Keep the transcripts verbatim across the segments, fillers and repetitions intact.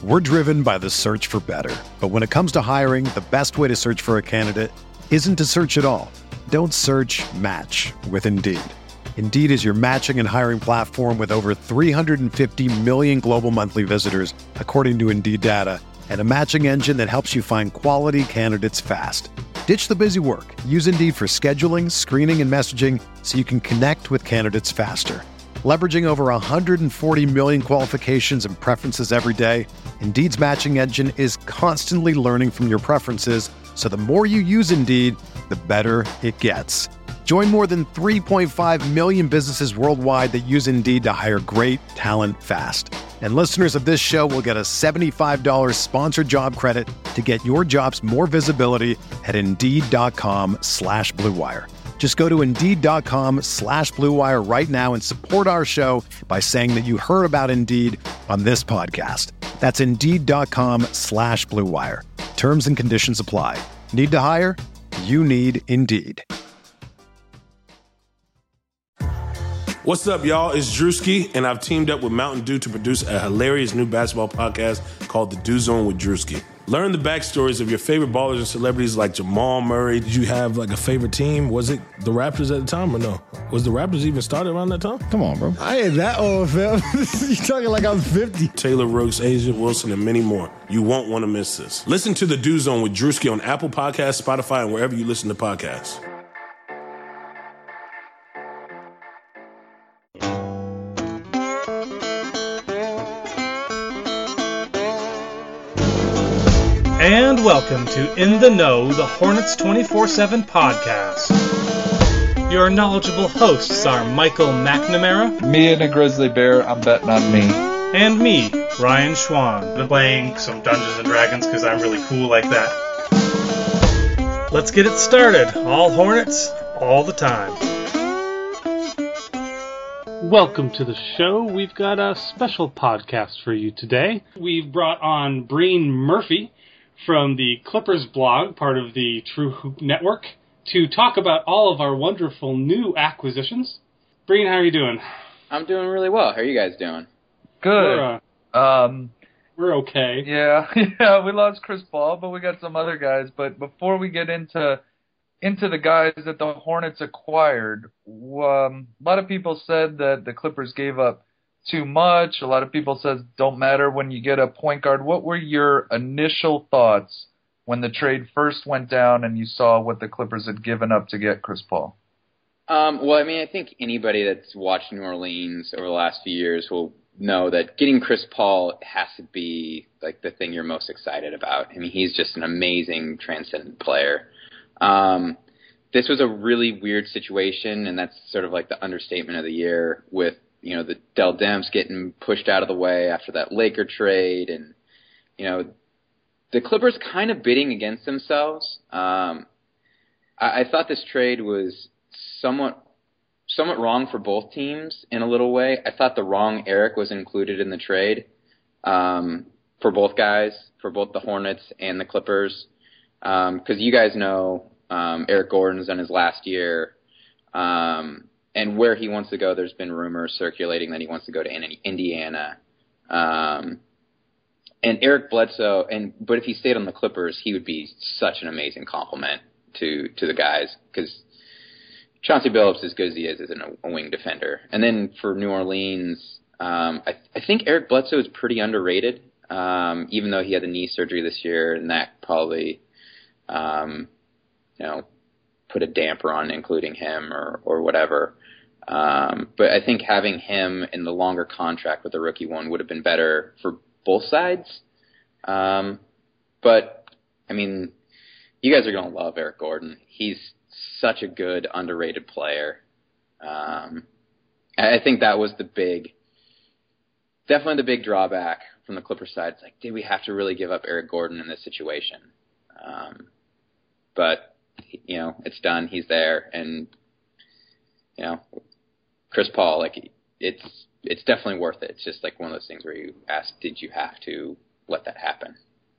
We're driven by the search for better. But when it comes to hiring, the best way to search for a candidate isn't to search at all. Don't search, match with Indeed. Indeed is your matching and hiring platform with over three hundred fifty million global monthly visitors, according to Indeed data, and a matching engine that helps you find quality candidates fast. Ditch the busy work. Use Indeed for scheduling, screening, and messaging so you can connect with candidates faster. Leveraging over one hundred forty million qualifications and preferences every day, Indeed's matching engine is constantly learning from your preferences, so the more you use Indeed, the better it gets. Join more than three point five million businesses worldwide that use Indeed to hire great talent fast. And listeners of this show will get a seventy-five dollars sponsored job credit to get your jobs more visibility at Indeed.com slash Blue Wire. Just go to Indeed.com slash Blue Wire right now and support our show by saying that you heard about Indeed on this podcast. That's Indeed.com slash Blue Wire. Terms and conditions apply. Need to hire? You need Indeed. What's up, y'all? It's Drewski, and I've teamed up with Mountain Dew to produce a hilarious new basketball podcast called The Dew Zone with Drewski. Learn the backstories of your favorite ballers and celebrities like Jamal Murray. Did you have like a favorite team? Was it the Raptors at the time or no? Was the Raptors even started around that time? Come on, bro. I ain't that old, fam. You talking like I'm fifty. Taylor Rooks, Asia Wilson, and many more. You won't want to miss this. Listen to The Dew Zone with Drewski on Apple Podcasts, Spotify, and wherever you listen to podcasts. And welcome to In the Know, the Hornets twenty-four seven podcast. Your knowledgeable hosts are Michael McNamara. Me and a grizzly bear, I'm betting on me. And me, Ryan Schwan. Been playing some Dungeons and Dragons because I'm really cool like that. Let's get it started. All Hornets, all the time. Welcome to the show. We've got a special podcast for you today. We've brought on Breen Murphy from the Clippers blog, part of the True Hoop Network, to talk about all of our wonderful new acquisitions. Breen, how are you doing? I'm doing really well. How are you guys doing? Good. We're, uh, um, we're okay. Yeah, yeah. We lost Chris Paul, but we got some other guys. But before we get into into the guys that the Hornets acquired, um, a lot of people said that the Clippers gave up too much. A lot of people says don't matter when you get a point guard. What were your initial thoughts when the trade first went down and you saw what the Clippers had given up to get Chris Paul? Um, well, I mean, I think anybody that's watched New Orleans over the last few years will know that getting Chris Paul has to be like the thing you're most excited about. I mean, he's just an amazing, transcendent player. Um, this was a really weird situation, and that's sort of like the understatement of the year with, you know, the Dell Demps getting pushed out of the way after that Laker trade, and, you know, the Clippers kind of bidding against themselves. Um, I, I thought this trade was somewhat somewhat wrong for both teams in a little way. I thought the wrong Eric was included in the trade um, for both guys, for both the Hornets and the Clippers, because um, you guys know um, Eric Gordon's on his last year. Um And where he wants to go, there's been rumors circulating that he wants to go to Indiana. Um, and Eric Bledsoe, and but if he stayed on the Clippers, he would be such an amazing compliment to to the guys, because Chauncey Billups, as good as he is, isn't a, a wing defender. And then for New Orleans, um, I, I think Eric Bledsoe is pretty underrated, um, even though he had the knee surgery this year, and that probably, um, you know, put a damper on including him or or whatever. Um, but I think having him in the longer contract with the rookie one would have been better for both sides. Um, but, I mean, you guys are going to love Eric Gordon. He's such a good, underrated player. Um, I think that was the big, definitely the big drawback from the Clippers side. It's like, did we have to really give up Eric Gordon in this situation? Um, but, you know, it's done. He's there. And, you know, Chris Paul, like, it's it's definitely worth it. It's just like one of those things where you ask, did you have to let that happen?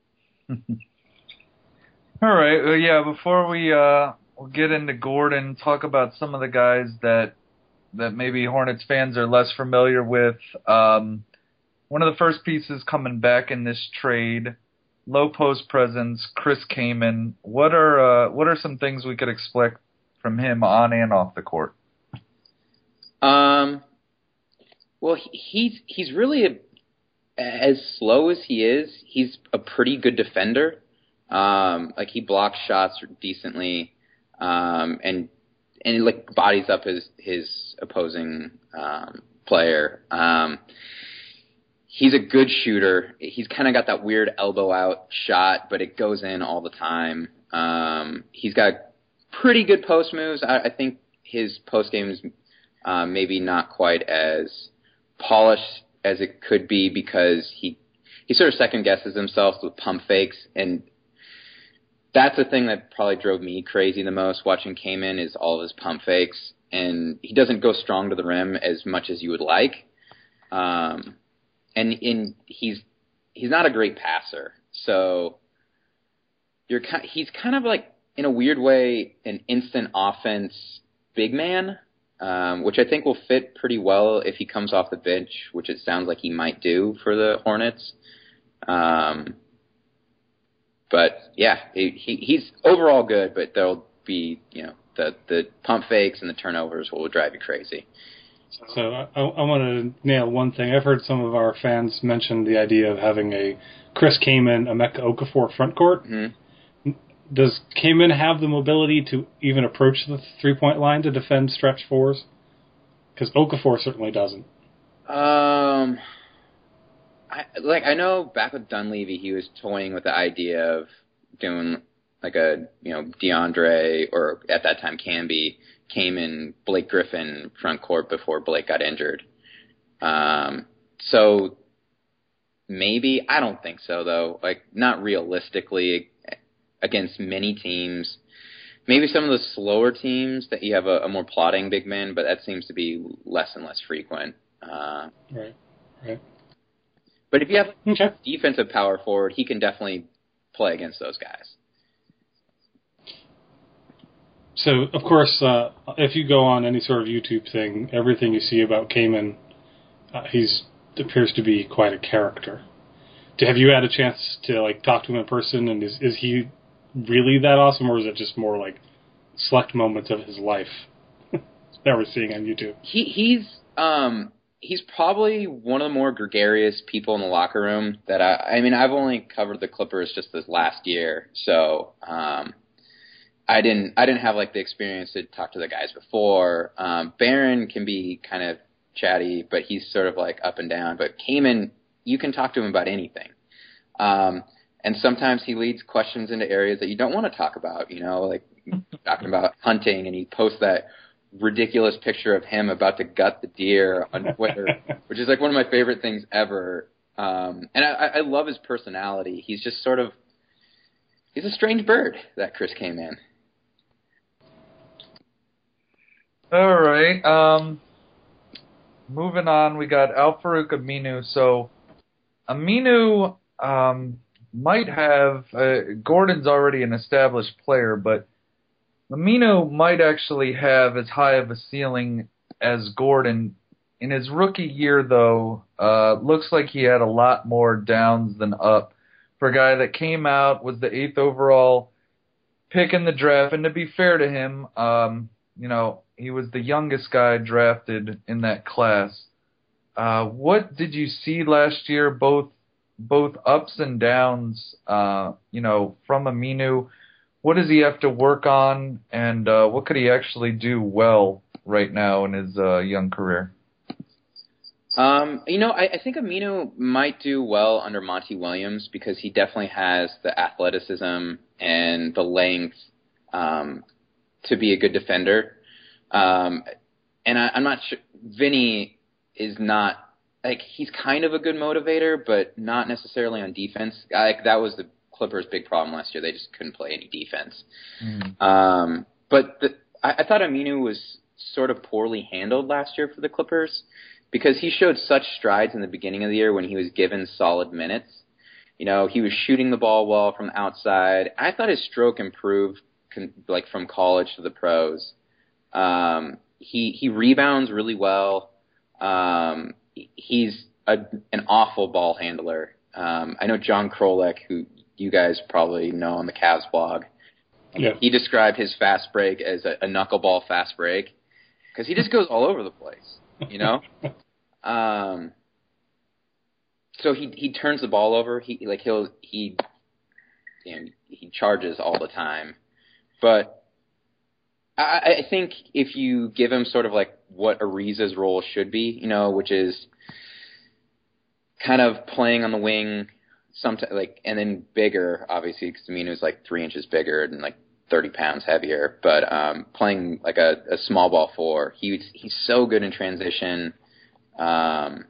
All right. Well, yeah, before we uh, we'll get into Gordon, talk about some of the guys that that maybe Hornets fans are less familiar with. Um, one of the first pieces coming back in this trade, low post presence, Chris Kaman. What are uh, what are some things we could expect from him on and off the court? Um, well, he, he's he's really a, as slow as he is. He's a pretty good defender. Um, like he blocks shots decently, um, and and he, like bodies up his his opposing um, player. Um, He's a good shooter. He's kind of got that weird elbow out shot, but it goes in all the time. Um, he's got pretty good post moves. I, I think his post game is uh, maybe not quite as polished as it could be because he he sort of second guesses himself with pump fakes, and that's the thing that probably drove me crazy the most watching Kaman is all of his pump fakes, and he doesn't go strong to the rim as much as you would like. Um, And in he's he's not a great passer, so you're he's kind of like in a weird way an instant offense big man, um, which I think will fit pretty well if he comes off the bench, which it sounds like he might do for the Hornets. Um, but yeah, he, he he's overall good, but there'll be you know the the pump fakes and the turnovers will drive you crazy. So I, I want to nail one thing. I've heard some of our fans mention the idea of having a Chris Kaman, Emeka Okafor front court. Mm-hmm. Does Kaman have the mobility to even approach the three-point line to defend stretch fours? Because Okafor certainly doesn't. Um, I, like I know back with Dunleavy, he was toying with the idea of doing like a you know DeAndre or at that time Camby. Kaman, Blake Griffin front court before Blake got injured. Um, so maybe, I don't think so though. Like not realistically against many teams. Maybe some of the slower teams that you have a, a more plodding big man, but that seems to be less and less frequent. Uh, right, right. But if you have okay. defensive power forward, he can definitely play against those guys. So, of course, uh, if you go on any sort of YouTube thing, everything you see about Kaman, uh, he's appears to be quite a character. Have you had a chance to like talk to him in person, and is is he really that awesome, or is it just more like select moments of his life that we're seeing on YouTube? He he's um he's probably one of the more gregarious people in the locker room that I I mean I've only covered the Clippers just this last year, so um. I didn't. I didn't have like the experience to talk to the guys before. Um, Barron can be kind of chatty, but he's sort of like up and down. But Kaman, you can talk to him about anything, um, and sometimes he leads questions into areas that you don't want to talk about. You know, like talking about hunting, and he posts that ridiculous picture of him about to gut the deer on Twitter, which is like one of my favorite things ever. Um, and I, I love his personality. He's just sort of he's a strange bird, that Chris Kaman. All right. Um, moving on, we got Al-Farouq Aminu. So Aminu um, might have uh, – Gordon's already an established player, but Aminu might actually have as high of a ceiling as Gordon. In his rookie year, though, uh, looks like he had a lot more downs than up for a guy that came out, was the eighth overall pick in the draft. And to be fair to him, um, you know, he was the youngest guy drafted in that class. Uh, what did you see last year, both both ups and downs, uh, you know, from Aminu? What does he have to work on, and uh, what could he actually do well right now in his uh, young career? Um, you know, I, I think Aminu might do well under Monty Williams because he definitely has the athleticism and the length um, to be a good defender. Um, and I, I'm not sure Vinny is not like he's kind of a good motivator, but not necessarily on defense. Like that was the Clippers' big problem last year; they just couldn't play any defense. Mm. Um, but the, I, I thought Aminu was sort of poorly handled last year for the Clippers because he showed such strides in the beginning of the year when he was given solid minutes. You know, he was shooting the ball well from the outside. I thought his stroke improved, con- like from college to the pros. Um, he he rebounds really well. Um, he's a, an awful ball handler. Um, I know John Krolek, who you guys probably know on the Cavs blog. Yeah. He described his fast break as a, a knuckleball fast break because he just goes all over the place, you know. um, so he he turns the ball over. He like he'll he you know, he charges all the time, but I, I think if you give him sort of like what Ariza's role should be, you know, which is kind of playing on the wing, sometimes like, and then bigger, obviously, because Aminu's like three inches bigger and like thirty pounds heavier. But um, playing like a, a small ball four, he he's so good in transition. Um,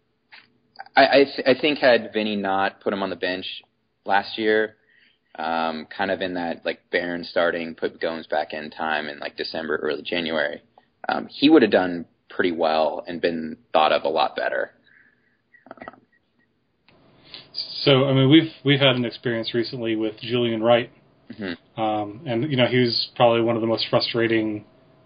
I I, th- I think had Vinny not put him on the bench last year, um, kind of in that like Barron starting, put Gomes back in time in like December, early January, um, he would have done pretty well and been thought of a lot better. Um, So, I mean, we've we've had an experience recently with Julian Wright, mm-hmm. um, and you know he was probably one of the most frustrating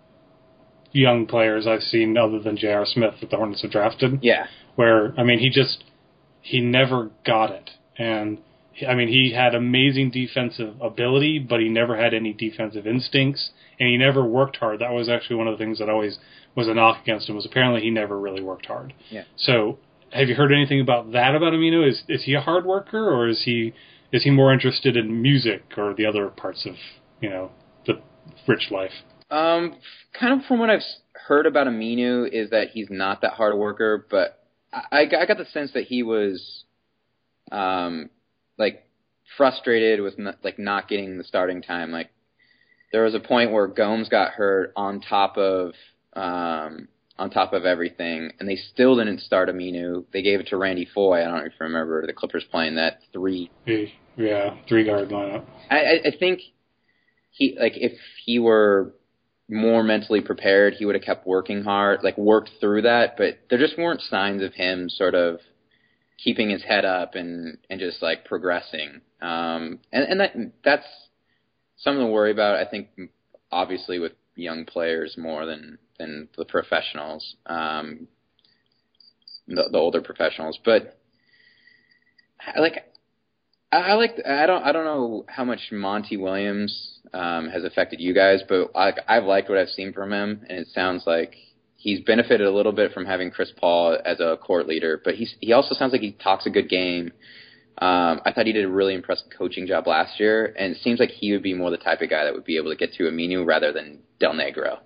young players I've seen, other than J R. Smith, that the Hornets have drafted. Yeah, where I mean, he just he never got it, and I mean, he had amazing defensive ability, but he never had any defensive instincts, and he never worked hard. That was actually one of the things that always was a knock against him. Was apparently he never really worked hard. Yeah. So. Have you heard anything about that about Aminu? Is is he a hard worker, or is he is he more interested in music or the other parts of, you know, the rich life? Um, kind of from what I've heard about Aminu is that he's not that hard a worker, but I, I got the sense that he was, um, like frustrated with not, like not getting the starting time. Like there was a point where Gomes got hurt on top of um. on top of everything, and they still didn't start Aminu. They gave it to Randy Foye. I don't know if you remember the Clippers playing that three. Yeah, three-guard lineup. I, I think he, like, if he were more mentally prepared, he would have kept working hard, like, worked through that, but there just weren't signs of him sort of keeping his head up and, and just, like, progressing. Um, and and that that's something to worry about, I think, obviously, with young players more than than the professionals, um, the, the older professionals. But I like, I, I like, I don't, I don't know how much Monty Williams um, has affected you guys, but I, I've liked what I've seen from him, and it sounds like he's benefited a little bit from having Chris Paul as a court leader. But he's, he also sounds like he talks a good game. Um, I thought he did a really impressive coaching job last year, and it seems like he would be more the type of guy that would be able to get to Aminu rather than Del Negro.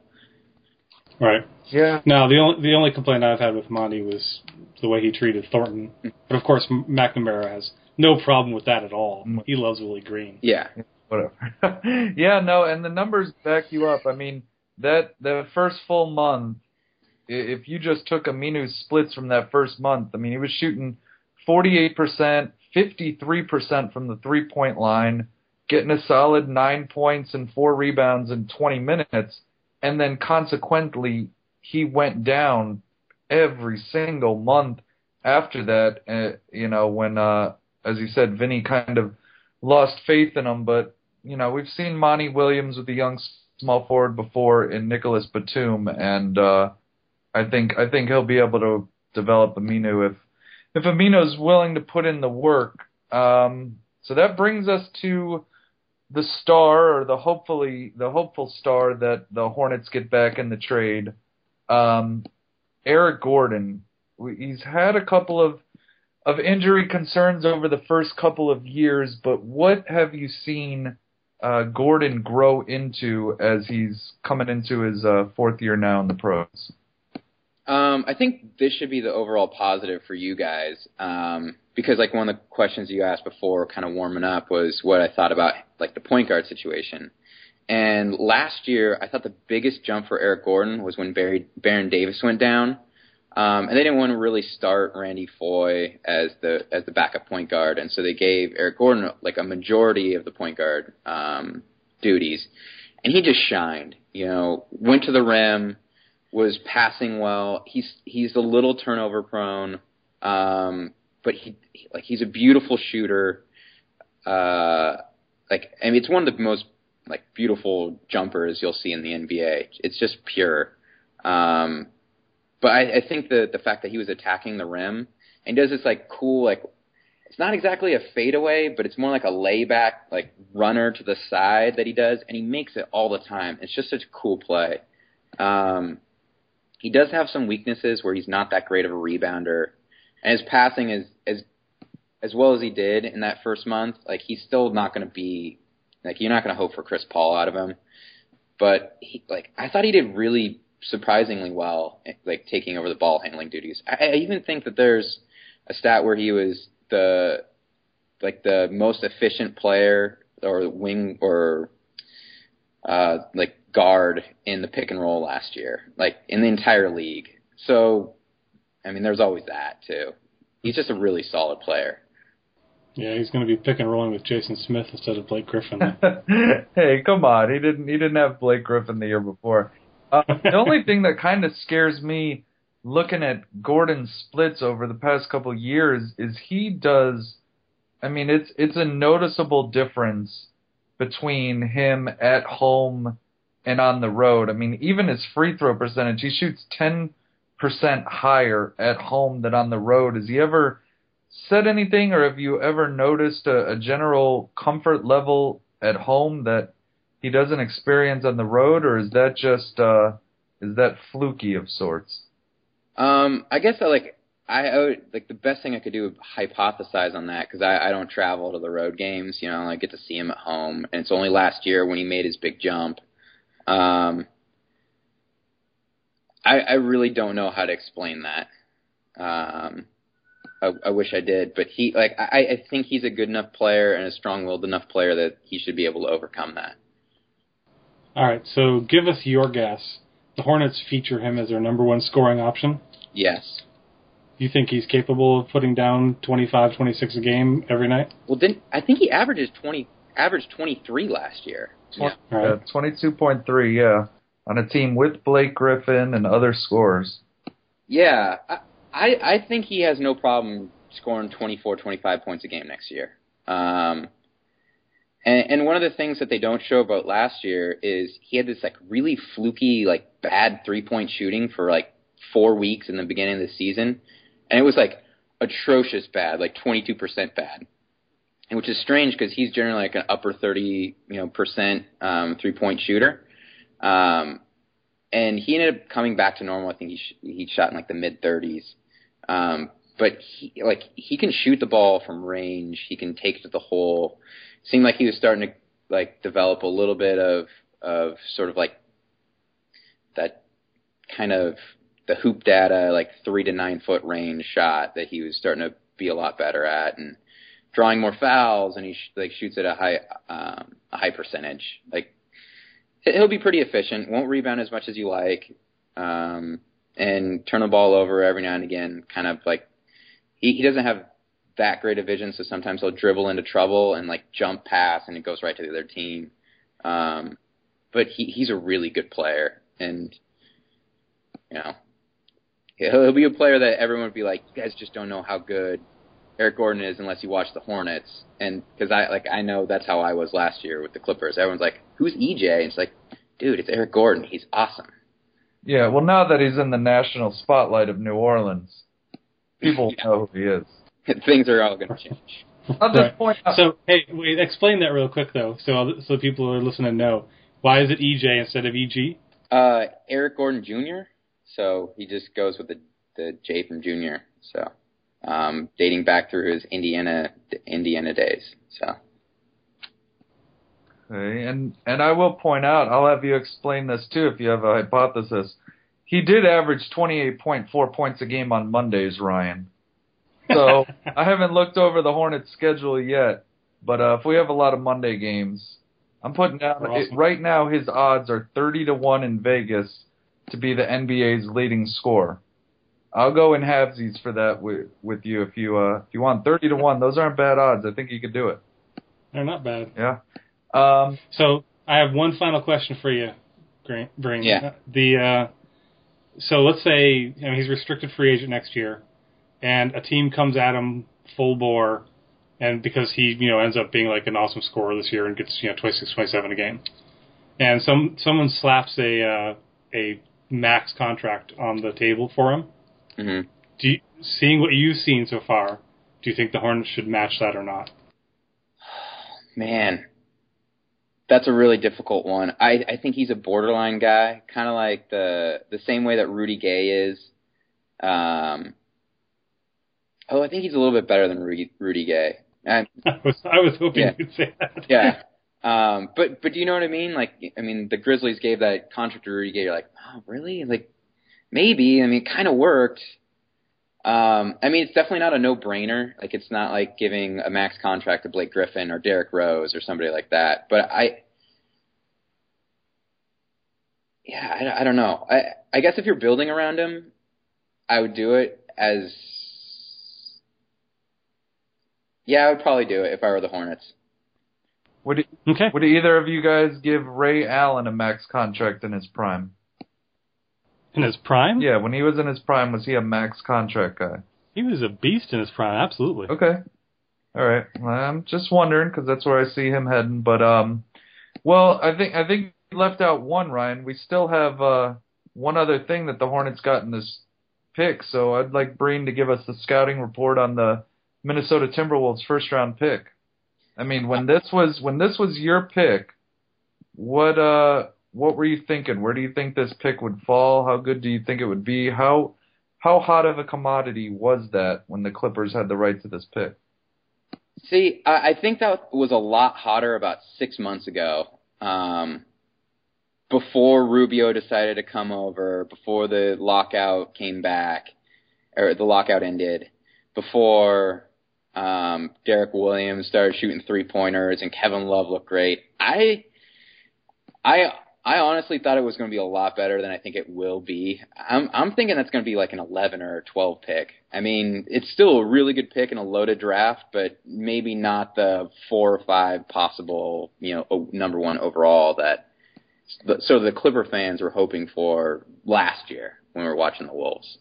Right. Yeah. No, the only the only complaint I've had with Monty was the way he treated Thornton. But of course, McNamara has no problem with that at all. He loves Willie Green. Yeah. Whatever. Yeah, no, and the numbers back you up. I mean, that the first full month, if you just took Aminu's splits from that first month, I mean, he was shooting forty-eight percent, fifty-three percent from the three-point line, getting a solid nine points and four rebounds in twenty minutes. And then consequently, he went down every single month after that, uh, you know, when, uh, as you said, Vinny kind of lost faith in him. But, you know, we've seen Monty Williams with the young small forward before in Nicholas Batum, and uh, I think I think he'll be able to develop Aminu if, if Amino's willing to put in the work. Um, so that brings us to the star, or the hopefully the hopeful star that the Hornets get back in the trade, um, Eric Gordon. He's had a couple of of injury concerns over the first couple of years, but what have you seen uh, Gordon grow into as he's coming into his uh, fourth year now in the pros? Um, I think this should be the overall positive for you guys, um, because like one of the questions you asked before, kind of warming up, was what I thought about like the point guard situation. And last year, I thought the biggest jump for Eric Gordon was when Barry, Baron Davis went down, um, and they didn't want to really start Randy Foye as the as the backup point guard, and so they gave Eric Gordon like a majority of the point guard um, duties, and he just shined. You know, went to the rim. Was passing well. He's he's a little turnover prone, um, but he like he's a beautiful shooter. Uh, like I mean, it's one of the most like beautiful jumpers you'll see in the N B A. It's just pure. Um, but I, I think the the fact that he was attacking the rim And he does this like cool, like, it's not exactly a fadeaway, but it's more like a layback, like runner to the side that he does, and he makes it all the time. It's just such a cool play. Um, he does have some weaknesses where he's not that great of a rebounder, and his passing is as as well as he did in that first month. Like, he's still not going to be like you're not going to hope for Chris Paul out of him, but he, like I thought he did really surprisingly well, like taking over the ball handling duties. I, I even think that there's a stat where he was the like the most efficient player or wing or uh, like guard in the pick and roll last year, like in the entire league. So, I mean, there's always that too. He's just a really solid player. Yeah, he's going to be pick and rolling with Jason Smith instead of Blake Griffin. Hey, come on! He didn't. He didn't have Blake Griffin the year before. Uh, the only thing that kind of scares me looking at Gordon's splits over the past couple of years is he does. I mean, it's it's a noticeable difference between him at home and on the road. I mean, even his free throw percentage, he shoots ten percent higher at home than on the road. Has he ever said anything, or have you ever noticed a, a general comfort level at home that he doesn't experience on the road, or is that just uh, is that fluky of sorts? Um, I guess I like I, I would, like the best thing I could do would hypothesize on that because I, I don't travel to the road games. You know, I get to see him at home, and it's only last year when he made his big jump. Um, I, I really don't know how to explain that. Um, I, I wish I did, but he like I, I think he's a good enough player and a strong-willed enough player that he should be able to overcome that. All right, so give us your guess. The Hornets feature him as their number one scoring option. Yes. You think he's capable of putting down twenty-five, twenty-six a game every night? Well, then I think he averages twenty, averaged twenty-three last year. Yeah, yeah twenty-two point three. Yeah, on a team with Blake Griffin and other scorers. Yeah, I, I, I think he has no problem scoring twenty-four, twenty-five points a game next year. Um, and, and one of the things that they don't show about last year is he had this like really fluky, like bad three-point shooting for like four weeks in the beginning of the season, and it was like atrocious bad, like twenty-two percent bad, and which is strange because he's generally like an upper thirty, you know, percent um, three-point shooter. Um, and he ended up coming back to normal. I think he sh- he shot in like the mid thirties. Um, but he like he can shoot the ball from range. He can take it to the hole. Seemed like he was starting to like develop a little bit of of sort of like that kind of the hoop data, like three to nine foot range shot that he was starting to be a lot better at, and drawing more fouls. And he sh- like shoots at a high um, a high percentage. Like he'll be pretty efficient. Won't rebound as much as you like, um, and turn the ball over every now and again. Kind of like he, he doesn't have that great a vision, so sometimes he'll dribble into trouble and like jump pass, and it goes right to the other team. Um, but he, he's a really good player, and you know he'll, he'll be a player that everyone would be like, you guys just don't know how good Eric Gordon is unless you watch the Hornets. And because I like I know that's how I was last year with the Clippers. Everyone's like, who's E J? And it's like, dude, it's Eric Gordon. He's awesome. Yeah, well, now that he's in the national spotlight of New Orleans, people yeah. know who he is. Things are all going to change. I'll just right. point out. So, hey, wait, explain that real quick, though, so so people who are listening know. Why is it E J instead of E G? Uh, Eric Gordon Junior So he just goes with the, the J from Junior So um, dating back through his Indiana Indiana days. So. Okay, and and I will point out, I'll have you explain this too if you have a hypothesis. He did average twenty-eight point four points a game on Mondays, Ryan. So I haven't looked over the Hornets' schedule yet, but uh, if we have a lot of Monday games, I'm putting down awesome. it, right now his odds are thirty to one in Vegas to be the N B A's leading scorer. I'll go in halvesies for that with with you if you uh, if you want thirty to one. Those aren't bad odds. I think you could do it. They're not bad. Yeah. Um, so I have one final question for you, Brain. Yeah. The uh, so let's say you know, he's restricted free agent next year, and a team comes at him full bore, and because he you know ends up being like an awesome scorer this year and gets you know twenty-six, twenty-seven a game, and some someone slaps a uh, a max contract on the table for him. Mm-hmm. do you, seeing what you've seen so far, do you think the Hornets should match that or not? Man, that's a really difficult one. I, I think he's a borderline guy, kind of like the the same way that Rudy Gay is. Um, oh, I think he's a little bit better than Rudy, Rudy Gay. I, I was I was hoping yeah. you'd say that. Yeah. Um, but but do you know what I mean? Like, I mean, the Grizzlies gave that contract to Rudy Gay. You're like, oh, really? Like, maybe. I mean, it kind of worked. Um, I mean, it's definitely not a no-brainer. Like, it's not like giving a max contract to Blake Griffin or Derrick Rose or somebody like that. But I, yeah, I, I don't know. I I guess if you're building around him, I would do it as, yeah, I would probably do it if I were the Hornets. Would, it, okay. would either of you guys give Ray Allen a max contract in his prime? In his prime? Yeah, when he was in his prime, was he a max contract guy? He was a beast in his prime, absolutely. Okay. All right. Well, I'm just wondering because that's where I see him heading. But, um, well, I think I think you left out one, Ryan. We still have uh, one other thing that the Hornets got in this pick. So I'd like Breen to give us the scouting report on the Minnesota Timberwolves first-round pick. I mean, when this was when this was your pick, what uh what were you thinking? Where do you think this pick would fall? How good do you think it would be? How how hot of a commodity was that when the Clippers had the right to this pick? See, I, I think that was a lot hotter about six months ago, um, before Rubio decided to come over, before the lockout came back, or the lockout ended, before Um, Derek Williams started shooting three-pointers, and Kevin Love looked great. I, I, I honestly thought it was going to be a lot better than I think it will be. I'm, I'm thinking that's going to be like an eleven or a twelve pick. I mean, it's still a really good pick in a loaded draft, but maybe not the four or five possible, you know, number one overall that. So the Clipper fans were hoping for last year when we were watching the Wolves.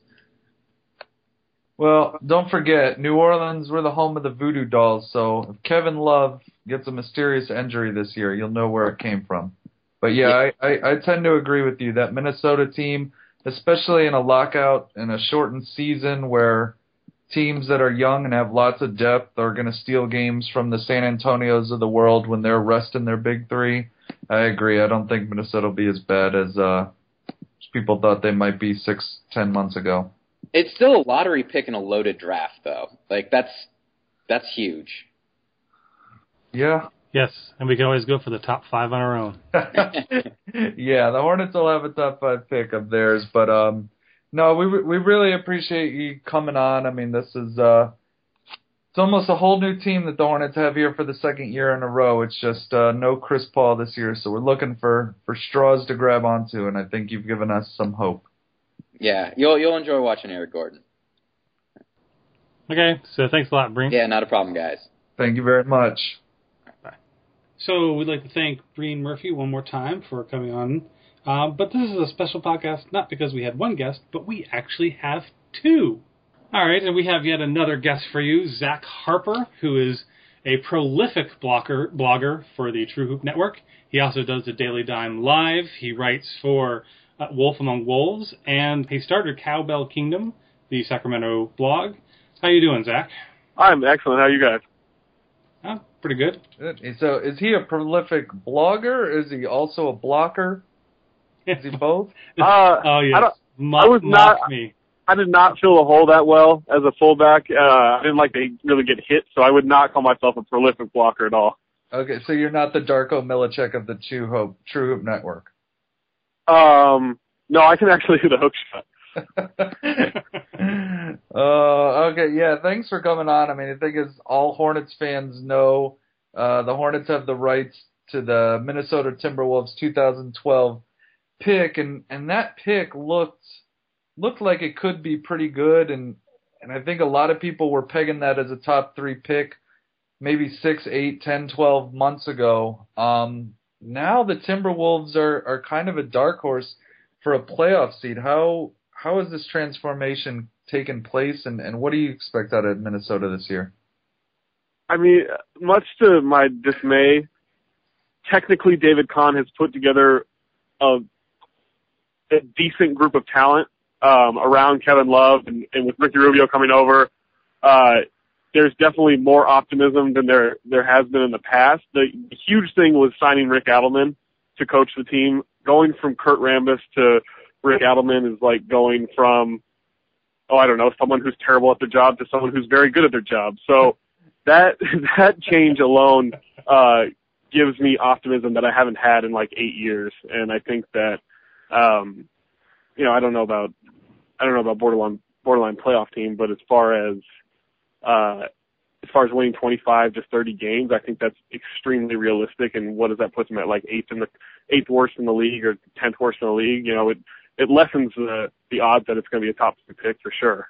Well, don't forget, New Orleans, we're the home of the voodoo dolls, so if Kevin Love gets a mysterious injury this year, you'll know where it came from. But, yeah, I, I, I tend to agree with you. That Minnesota team, especially in a lockout in a shortened season where teams that are young and have lots of depth are going to steal games from the San Antonios of the world when they're resting their big three, I agree. I don't think Minnesota will be as bad as uh, people thought they might be six, ten months ago. It's still a lottery pick in a loaded draft, though. Like, that's that's huge. Yeah. Yes, and we can always go for the top five on our own. Yeah, the Hornets will have a top five pick of theirs, but um, no, we we really appreciate you coming on. I mean, this is uh, it's almost a whole new team that the Hornets have here for the second year in a row. It's just uh, no Chris Paul this year, so we're looking for, for straws to grab onto, and I think you've given us some hope. Yeah, you'll you'll enjoy watching Eric Gordon. Okay, so thanks a lot, Breen. Yeah, not a problem, guys. Thank you very much. Bye. So we'd like to thank Breen Murphy one more time for coming on. Uh, but this is a special podcast, not because we had one guest, but we actually have two. All right, and we have yet another guest for you, Zach Harper, who is a prolific blogger, blogger for the True Hoop Network. He also does the Daily Dime Live. He writes for Uh, Wolf Among Wolves, and he started Cowbell Kingdom, the Sacramento blog. How you doing, Zach? I'm excellent. How are you guys? Oh, pretty good. So is he a prolific blogger? Is he also a blocker? Is he both? Uh, oh, yes. I, don't, Mock, I was not. Me. I did not fill the hole that well as a fullback. Uh, I didn't like to really get hit, so I would not call myself a prolific blocker at all. Okay, so you're not the Darko Milicic of the True Hoop, True Hoop Network. Um, no, I can actually do the hook shot. uh, okay, yeah, thanks for coming on. I mean, the thing is, all Hornets fans know uh, the Hornets have the rights to the Minnesota Timberwolves two thousand twelve pick, and, and that pick looked looked like it could be pretty good, and, and I think a lot of people were pegging that as a top three pick maybe six, eight, ten, twelve months ago. Um Now the Timberwolves are, are kind of a dark horse for a playoff seed. How how has this transformation taken place, and, and what do you expect out of Minnesota this year? I mean, much to my dismay, technically David Kahn has put together a, a decent group of talent um, around Kevin Love and, and with Ricky Rubio coming over, uh, there's definitely more optimism than there there has been in the past. The, the huge thing was signing Rick Adelman to coach the team. Going from Kurt Rambis to Rick Adelman is like going from, oh, I don't know, someone who's terrible at their job to someone who's very good at their job. So that that change alone uh, gives me optimism that I haven't had in like eight years. And I think that, um, you know, I don't know about I don't know about borderline borderline playoff team, but as far as uh, as far as winning twenty-five to thirty games, I think that's extremely realistic. And what does that put them at, like eighth in the eighth worst in the league or tenth worst in the league? You know, it it lessens the the odds that it's going to be a top two pick for sure.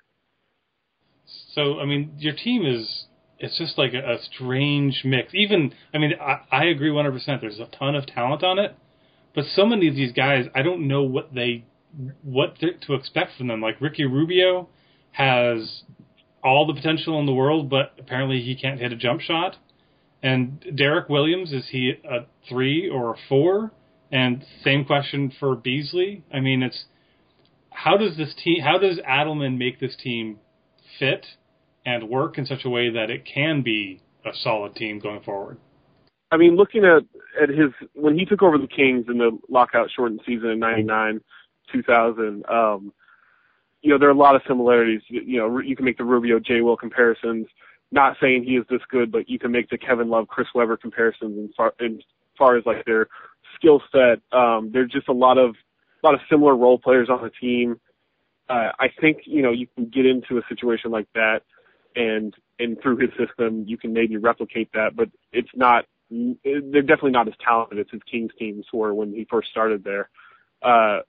So, I mean, your team is, it's just like a, a strange mix. Even, I mean, I, I agree one hundred percent. There's a ton of talent on it, but so many of these guys, I don't know what they, what to expect from them. Like Ricky Rubio has all the potential in the world, but apparently he can't hit a jump shot. And Derek Williams, is he a three or a four? And same question for Beasley. I mean, it's, how does this team, how does Adelman make this team fit and work in such a way that it can be a solid team going forward? I mean, looking at, at his, when he took over the Kings in the lockout shortened season in ninety-nine, two thousand, um, you know, there are a lot of similarities. You know, you can make the Rubio J. Will comparisons, not saying he is this good, but you can make the Kevin Love, Chris Webber comparisons as far, as far as like their skill set. Um, there's just a lot of, a lot of similar role players on the team. Uh, I think, you know, you can get into a situation like that and, and through his system, you can maybe replicate that, but it's not, they're definitely not as talented as his Kings teams were when he first started there. Uh,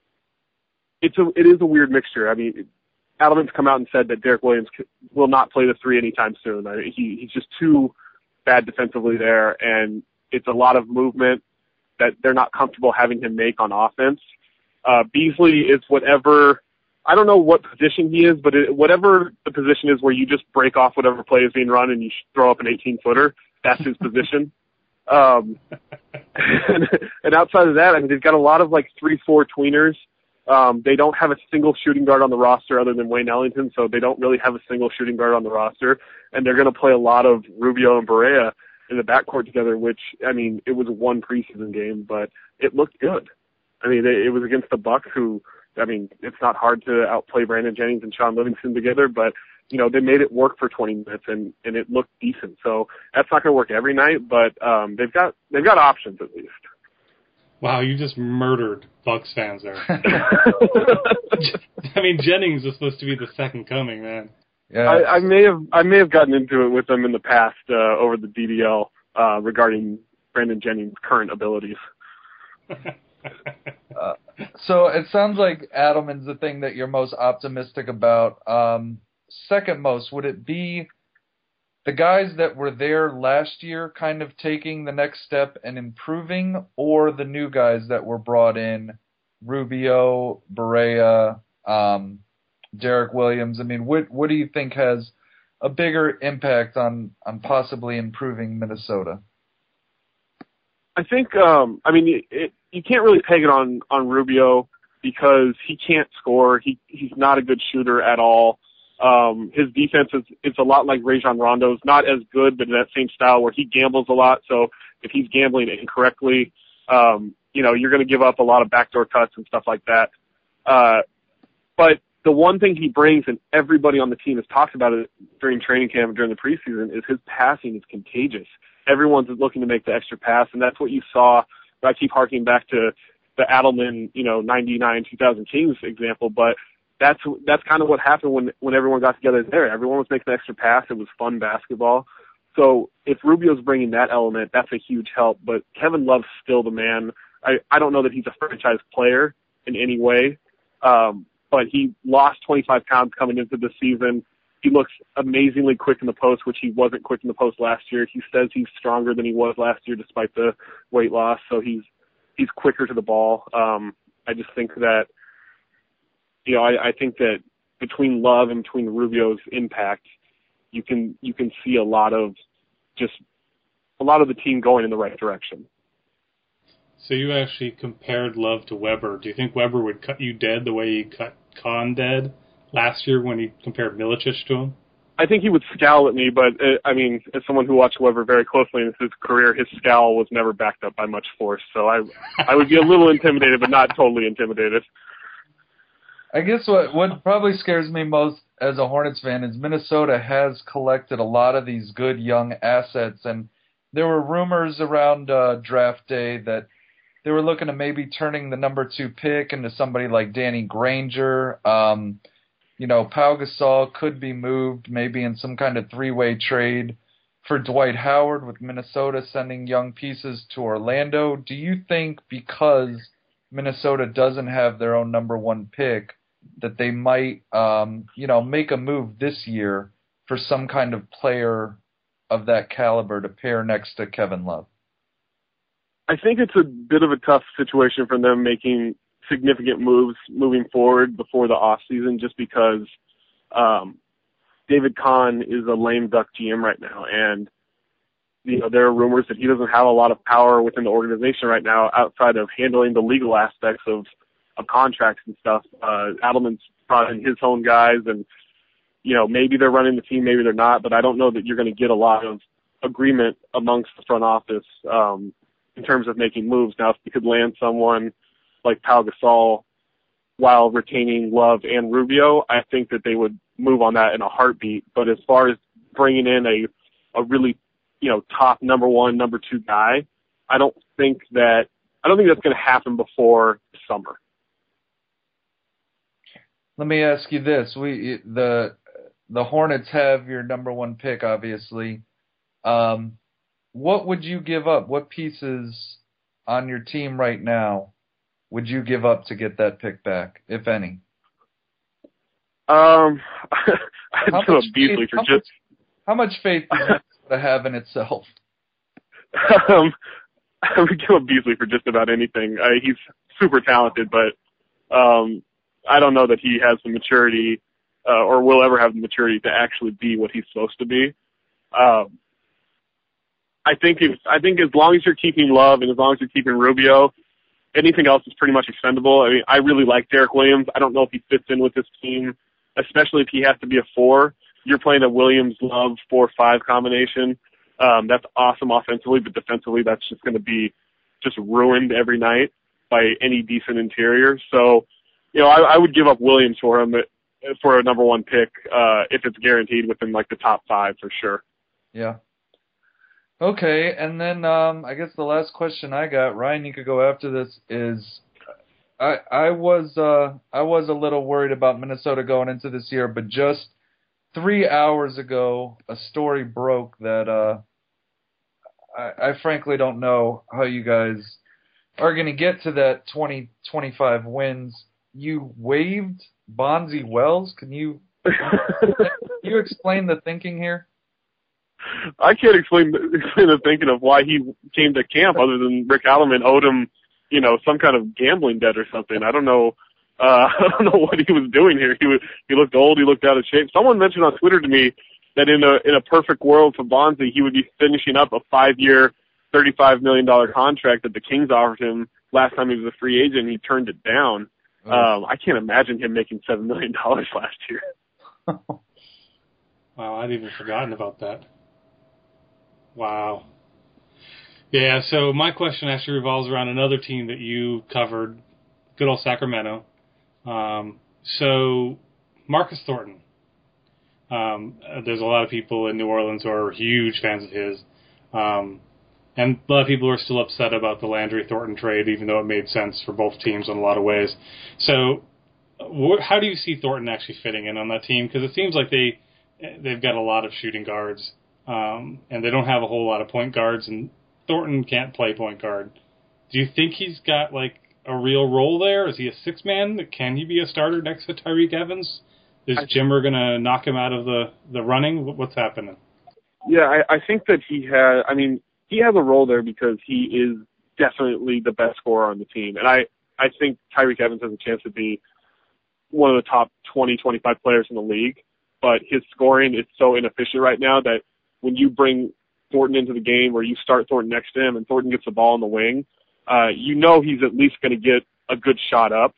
it's a, it is a weird mixture. I mean, Adelman's come out and said that Derek Williams will not play the three anytime soon. I mean, he, he's just too bad defensively there, and it's a lot of movement that they're not comfortable having him make on offense. Uh, Beasley is whatever, I don't know what position he is, but it, whatever the position is where you just break off whatever play is being run and you throw up an eighteen-footer, that's his position. Um, and, and outside of that, I mean, they've got a lot of like three four tweeners. Um, they don't have a single shooting guard on the roster other than Wayne Ellington, so they don't really have a single shooting guard on the roster. And they're going to play a lot of Rubio and Barea in the backcourt together, which, I mean, it was one preseason game, but it looked good. I mean, it, it was against the Bucks, who, I mean, it's not hard to outplay Brandon Jennings and Sean Livingston together, but, you know, they made it work for twenty minutes, and, and it looked decent. So that's not going to work every night, but um, they've got they've got options at least. Wow, you just murdered Bucks fans there. I mean, Jennings was supposed to be the second coming, man. Yeah, I, I may have I may have gotten into it with them in the past uh, over the D D L uh, regarding Brandon Jennings' current abilities. uh, so it sounds like Adelman's the thing that you're most optimistic about. Um, second most, would it be the guys that were there last year kind of taking the next step and improving, or the new guys that were brought in, Rubio, Barea, um, Derek Williams? I mean, what what do you think has a bigger impact on, on possibly improving Minnesota? I think, um, I mean, it, it, you can't really peg it on, on Rubio because he can't score. He He's not a good shooter at all. Um, his defense is, it's a lot like Rajon Rondo's, not as good, but in that same style where he gambles a lot. So if he's gambling incorrectly, um, you know, you're going to give up a lot of backdoor cuts and stuff like that. Uh, but the one thing he brings, and everybody on the team has talked about it during training camp and during the preseason, is his passing is contagious. Everyone's looking to make the extra pass, and that's what you saw. I keep harking back to the Adelman, you know, ninety-nine two thousand Kings example, but That's that's kind of what happened when when everyone got together there. Everyone was making an extra pass. It was fun basketball. So if Rubio's bringing that element, that's a huge help. But Kevin Love's still the man. I, I don't know that he's a franchise player in any way, um, but he lost twenty-five pounds coming into the season. He looks amazingly quick in the post, which he wasn't quick in the post last year. He says he's stronger than he was last year despite the weight loss, so he's he's quicker to the ball. Um, I just think that You know, I, I think that between Love and between Rubio's impact, you can you can see a lot of just a lot of the team going in the right direction. So you actually compared Love to Webber. Do you think Webber would cut you dead the way he cut Kahn did last year when he compared Milicic to him? I think he would scowl at me, but, uh, I mean, as someone who watched Weber very closely in his career, his scowl was never backed up by much force. So I I would be a little intimidated, but not totally intimidated. I guess what, what probably scares me most as a Hornets fan is Minnesota has collected a lot of these good young assets, and there were rumors around uh, draft day that they were looking at maybe turning the number two pick into somebody like Danny Granger. Um, you know, Pau Gasol could be moved maybe in some kind of three-way trade for Dwight Howard, with Minnesota sending young pieces to Orlando. Do you think because Minnesota doesn't have their own number one pick that they might, um, you know, make a move this year for some kind of player of that caliber to pair next to Kevin Love? I think it's a bit of a tough situation for them making significant moves moving forward before the off season, just because um, David Kahn is a lame duck G M right now, and you know there are rumors that he doesn't have a lot of power within the organization right now outside of handling the legal aspects of, of contracts and stuff. Uh, Adelman's brought in his own guys, and you know maybe they're running the team, maybe they're not, but I don't know that you're going to get a lot of agreement amongst the front office um, in terms of making moves. Now, if you could land someone like Pau Gasol while retaining Love and Rubio, I think that they would move on that in a heartbeat. But as far as bringing in a, a really, you know, top number one, number two guy, I don't think that, I don't think that's going to happen before summer. Let me ask you this. We, the, the Hornets have your number one pick, obviously. Um, what would you give up? What pieces on your team right now would you give up to get that pick back, if any? Um, I'd give up Beasley for how just. Much, how much faith does Minnesota have in itself? Um, I would give up Beasley for just about anything. Uh, he's super talented, but um, I don't know that he has the maturity uh, or will ever have the maturity to actually be what he's supposed to be. Um, I think if I think as long as you're keeping Love and as long as you're keeping Rubio, anything else is pretty much expendable. I mean, I really like Derek Williams. I don't know if he fits in with this team, especially if he has to be a four. You're playing a Williams-Love four five combination. Um, that's awesome offensively, but defensively that's just going to be just ruined every night by any decent interior. So, you know, I, I would give up Williams for him for a number one pick uh, if it's guaranteed within, like, the top five for sure. Yeah. Okay, and then um, I guess the last question I got, Ryan, you could go after this, is I I was uh, I was a little worried about Minnesota going into this year, but just three hours ago, a story broke that uh, I, I frankly don't know how you guys are going to get to that twenty, twenty-five wins. You waived Bonzi Wells. Can you can you explain the thinking here? I can't explain, explain the thinking of why he came to camp other than Rick Adelman owed him, you know, some kind of gambling debt or something. I don't know. Uh, I don't know what he was doing here. He was, he looked old. He looked out of shape. Someone mentioned on Twitter to me that in a in a perfect world for Bonzi, he would be finishing up a five-year, thirty-five million dollars contract that the Kings offered him last time he was a free agent. And he turned it down. Oh. Um, I can't imagine him making seven million dollars last year. Wow, I'd even forgotten about that. Wow. Yeah, so my question actually revolves around another team that you covered, good old Sacramento. Um, so, Marcus Thornton. Um, there's a lot of people in New Orleans who are huge fans of his. Um, and a lot of people are still upset about the Landry-Thornton trade, even though it made sense for both teams in a lot of ways. So, wh- how do you see Thornton actually fitting in on that team? Because it seems like they, they've got a lot of shooting guards. Um, and they don't have a whole lot of point guards, and Thornton can't play point guard. Do you think he's got, like, a real role there? Is he a six-man? Can he be a starter next to Tyreke Evans? Is Jimmer going to knock him out of the, the running? What's happening? Yeah, I, I think that he has, I mean, he has a role there because he is definitely the best scorer on the team. And I, I think Tyreke Evans has a chance to be one of the top twenty, twenty-five players in the league. But his scoring is so inefficient right now that when you bring Thornton into the game or you start Thornton next to him and Thornton gets the ball in the wing, uh, you know he's at least going to get a good shot up.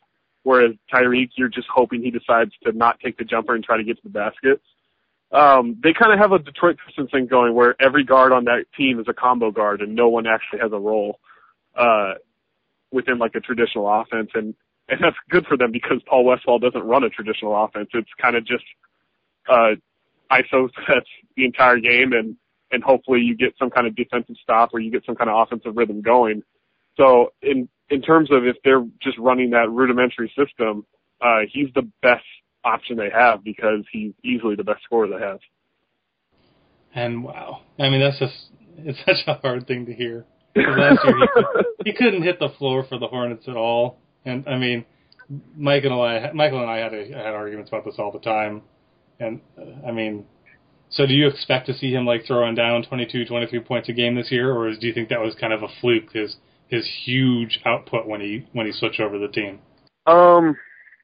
whereas Tyreek, you're just hoping he decides to not take the jumper and try to get to the basket. Um, they kind of have a Detroit Pistons thing going where every guard on that team is a combo guard and no one actually has a role uh, within like a traditional offense. And, and that's good for them because Paul Westphal doesn't run a traditional offense. It's kind of just uh, I S O sets the entire game, and, and hopefully you get some kind of defensive stop or you get some kind of offensive rhythm going. So in in terms of if they're just running that rudimentary system, uh, he's the best option they have because he's easily the best scorer they have. And wow, I mean that's just it's such a hard thing to hear. Last year he, could, he couldn't hit the floor for the Hornets at all, and I mean, Michael and I, Michael and I had a, had arguments about this all the time, and uh, I mean, so do you expect to see him like throwing down twenty-two, twenty-three points a game this year, or do you think that was kind of a fluke? His his huge output when he when he switched over the team. Um.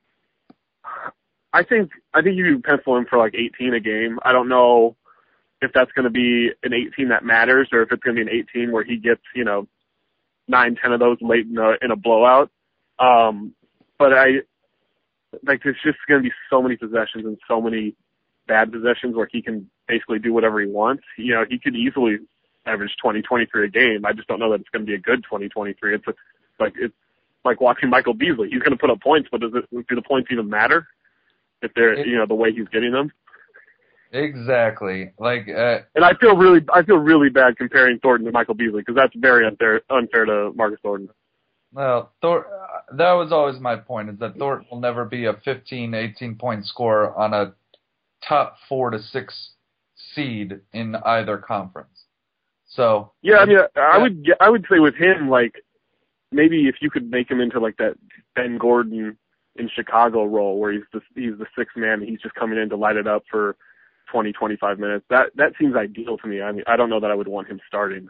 I think I think you can pencil him for like eighteen a game. I don't know if that's going to be an eighteen that matters or if it's going to be an eighteen where he gets, you know, nine, ten of those late in a, in a blowout. Um, but I, like, there's just going to be so many possessions and so many bad possessions where he can basically do whatever he wants. You know, he could easily average twenty, twenty-three a game. I just don't know that it's going to be a good twenty, twenty-three. It's a, like, it's like watching Michael Beasley. He's going to put up points, but does it, do the points even matter? If they're, you know, the way he's getting them. Exactly. Like, uh, and I feel really, I feel really bad comparing Thornton to Michael Beasley because that's very unfair, unfair to Marcus Thornton. Well, Thor, uh, that was always my point: is that Thornton will never be a fifteen, eighteen point scorer on a top four to six seed in either conference. So yeah, I mean, I would, I would say with him, like maybe if you could make him into like that Ben Gordon in Chicago role where he's the he's the sixth man and he's just coming in to light it up for twenty, twenty-five minutes. That that seems ideal to me. I mean, I don't know that I would want him starting.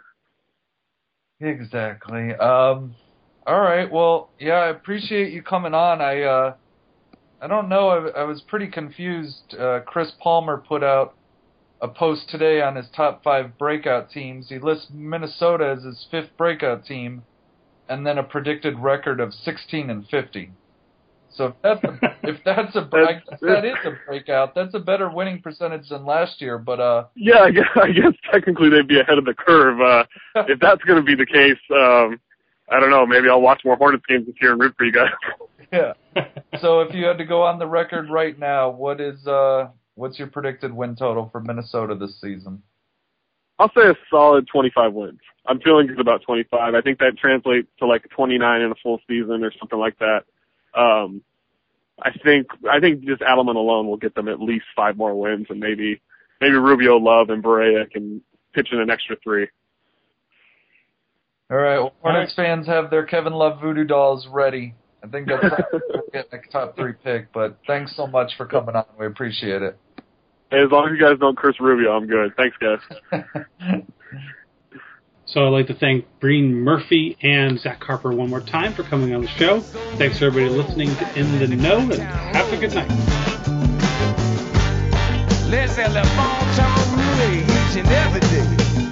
Exactly. Um, all right. Well, yeah, I appreciate you coming on. I uh, I don't know. I, I was pretty confused. Uh, Chris Palmer put out a post today on his top five breakout teams. He lists Minnesota as his fifth breakout team, and then a predicted record of sixteen and fifty. So if that's a, if that's a I guess that is a breakout. That's a better winning percentage than last year. But uh, yeah, I guess, I guess technically they'd be ahead of the curve. Uh, if that's going to be the case, um, I don't know. Maybe I'll watch more Hornets games this year and root for you guys. Yeah. So if you had to go on the record right now, what is uh, what's your predicted win total for Minnesota this season? I'll say a solid twenty-five wins. I'm feeling good about twenty-five. I think that translates to like twenty-nine in a full season or something like that. Um, I think I think just Adelman alone will get them at least five more wins, and maybe maybe Rubio, Love, and Barea can pitch in an extra three. All right, well, Hornets fans have their Kevin Love voodoo dolls ready. I think that's get a top three pick. But thanks so much for coming on. We appreciate it. Hey, as long as you guys don't curse Rubio, I'm good. Thanks, guys. So I'd like to thank Breen Murphy and Zach Harper one more time for coming on the show. Thanks for everybody listening to In the Know, and have a good night. Let's have the phone each and every day.